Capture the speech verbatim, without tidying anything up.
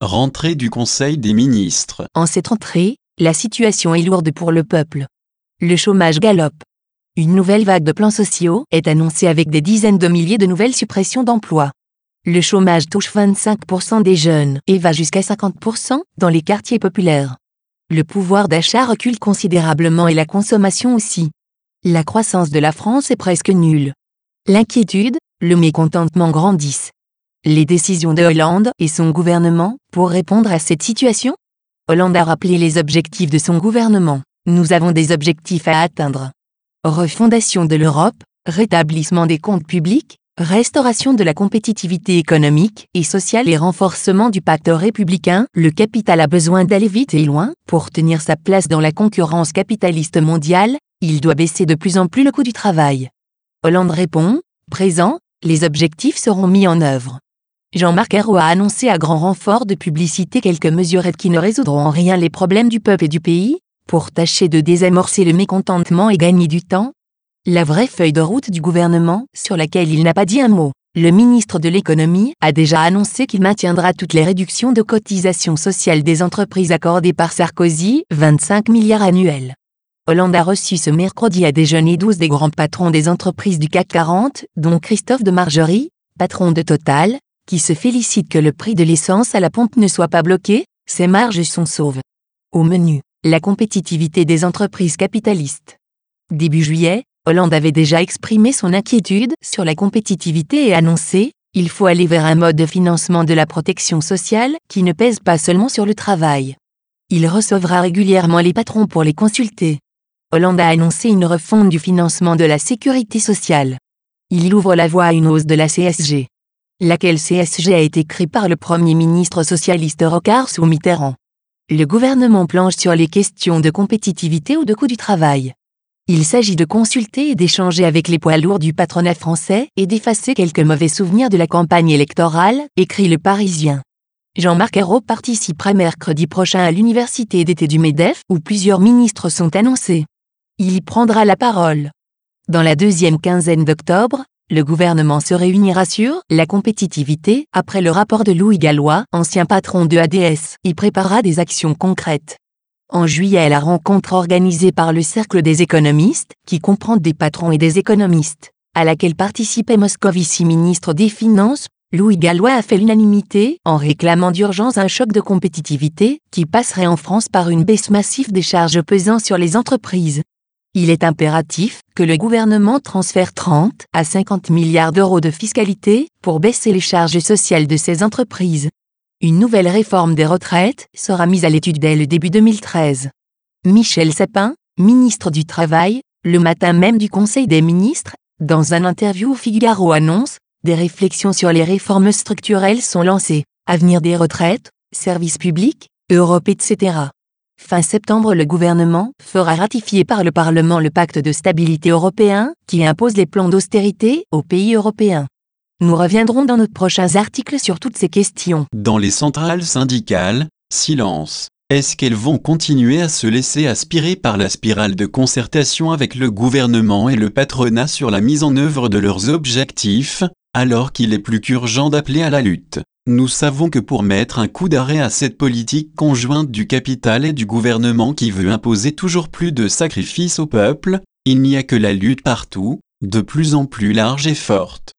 Rentrée du Conseil des ministres. En cette rentrée, la situation est lourde pour le peuple. Le chômage galope. Une nouvelle vague de plans sociaux est annoncée avec des dizaines de milliers de nouvelles suppressions d'emplois. Le chômage touche vingt-cinq pour cent des jeunes et va jusqu'à cinquante pour cent dans les quartiers populaires. Le pouvoir d'achat recule considérablement et la consommation aussi. La croissance de la France est presque nulle. L'inquiétude, le mécontentement grandissent. Les décisions de Hollande et son gouvernement pour répondre à cette situation? Hollande a rappelé les objectifs de son gouvernement. Nous avons des objectifs à atteindre. Refondation de l'Europe, rétablissement des comptes publics, restauration de la compétitivité économique et sociale et renforcement du pacte républicain. Le capital a besoin d'aller vite et loin pour tenir sa place dans la concurrence capitaliste mondiale. Il doit baisser de plus en plus le coût du travail. Hollande répond, présent, les objectifs seront mis en œuvre. Jean-Marc Ayrault a annoncé à grand renfort de publicité quelques mesurettes qui ne résoudront en rien les problèmes du peuple et du pays, pour tâcher de désamorcer le mécontentement et gagner du temps. La vraie feuille de route du gouvernement, sur laquelle il n'a pas dit un mot. Le ministre de l'économie a déjà annoncé qu'il maintiendra toutes les réductions de cotisations sociales des entreprises accordées par Sarkozy, vingt-cinq milliards annuels. Hollande a reçu ce mercredi à déjeuner douze des grands patrons des entreprises du C A C quarante, dont Christophe de Margerie, patron de Total, qui se félicite que le prix de l'essence à la pompe ne soit pas bloqué, ses marges sont sauves. Au menu, la compétitivité des entreprises capitalistes. Début juillet, Hollande avait déjà exprimé son inquiétude sur la compétitivité et annoncé « Il faut aller vers un mode de financement de la protection sociale qui ne pèse pas seulement sur le travail ». Il recevra régulièrement les patrons pour les consulter. Hollande a annoncé une refonte du financement de la sécurité sociale. Il ouvre la voie à une hausse de la C S G. Laquelle C S G a été créée par le Premier ministre socialiste Rocard sous Mitterrand. Le gouvernement planche sur les questions de compétitivité ou de coût du travail. Il s'agit de consulter et d'échanger avec les poids lourds du patronat français et d'effacer quelques mauvais souvenirs de la campagne électorale, écrit Le Parisien. Jean-Marc Ayrault participera mercredi prochain à l'université d'été du MEDEF où plusieurs ministres sont annoncés. Il y prendra la parole. Dans la deuxième quinzaine d'octobre, le gouvernement se réunira sur la compétitivité après le rapport de Louis Gallois, ancien patron de A D S, et préparera des actions concrètes. En juillet, la rencontre organisée par le Cercle des économistes, qui comprend des patrons et des économistes, à laquelle participait Moscovici, ministre des Finances, Louis Gallois a fait l'unanimité en réclamant d'urgence un choc de compétitivité qui passerait en France par une baisse massive des charges pesant sur les entreprises. Il est impératif que le gouvernement transfère trente à cinquante milliards d'euros de fiscalité pour baisser les charges sociales de ces entreprises. Une nouvelle réforme des retraites sera mise à l'étude dès le début deux mille treize. Michel Sapin, ministre du Travail, le matin même du Conseil des ministres, dans un interview au Figaro annonce « Des réflexions sur les réformes structurelles sont lancées, avenir des retraites, services publics, Europe et cetera » Fin septembre, le gouvernement fera ratifier par le Parlement le pacte de stabilité européen qui impose les plans d'austérité aux pays européens. Nous reviendrons dans nos prochains articles sur toutes ces questions. Dans les centrales syndicales, silence. Est-ce qu'elles vont continuer à se laisser aspirer par la spirale de concertation avec le gouvernement et le patronat sur la mise en œuvre de leurs objectifs, alors qu'il est plus qu'urgent d'appeler à la lutte? Nous savons que pour mettre un coup d'arrêt à cette politique conjointe du capital et du gouvernement qui veut imposer toujours plus de sacrifices au peuple, il n'y a que la lutte partout, de plus en plus large et forte.